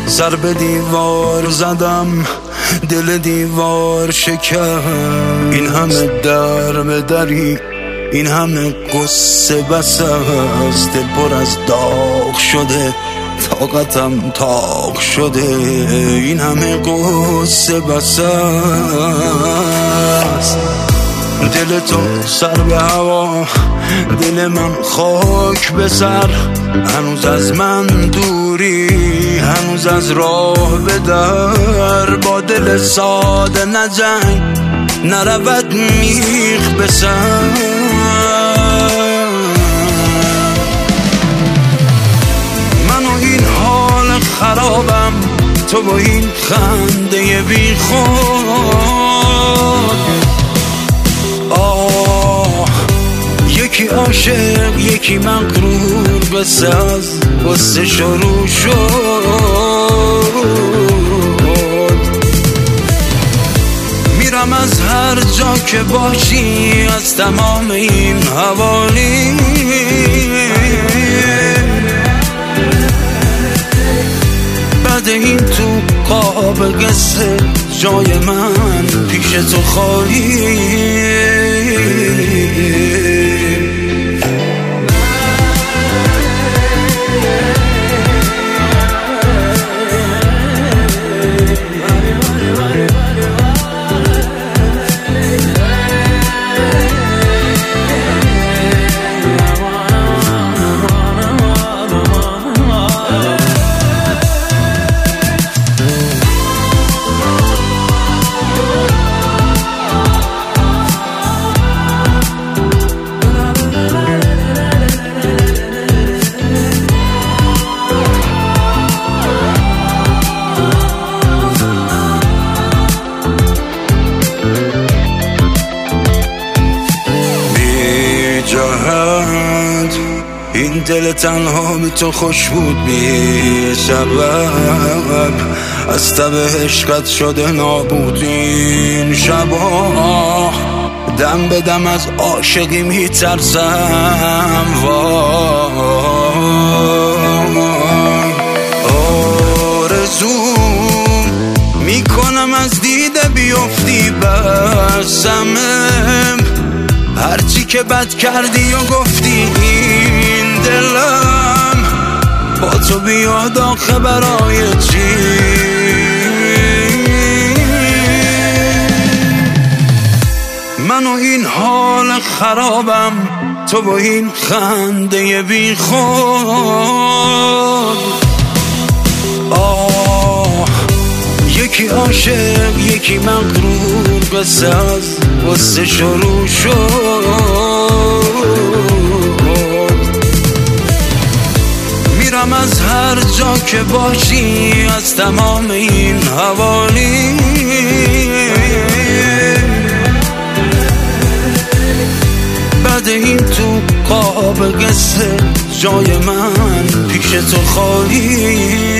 سر به دیوار زدم، دل دیوار شکست. این همه در به دری، این همه قصه بس است. دل پر از داغ شده، طاقتم تاق شده. این همه قصه بس است. دل تو سر به هوا، دل من خاک به سر. هنوز از من دوری، هنوز از راه به در. با دل ساده نجنگ، نرود میخ به سر. من و این حال خرابم، تو با این خنده بی خود. یکی عاشق یکی مغرور، بساز قصه شروع شد. میرم از هر جا که باشی، از تمام این حوالی. بعد این تو قاب قصه، جای من پیش تو خالی. این دل تنها بی تو خوش بود، بی سبب. از تب عشقت شده نابود این شبا. دم به دم از عاشقی می ترسم. آرزو می کنم از دیده بیفتی بسمم. هرچی که بد کردی و گفتی، این دلم با تو بیاد آخه برای چی؟ من و این حال خرابم، تو با این خنده بی خود. یکی عاشق یکی مغرور، بساز قصه شروع شد. میرم از هر جا که باشی، از تمام این حوالی. بعد این تو قاب قصه، جای من پیش تو خالی.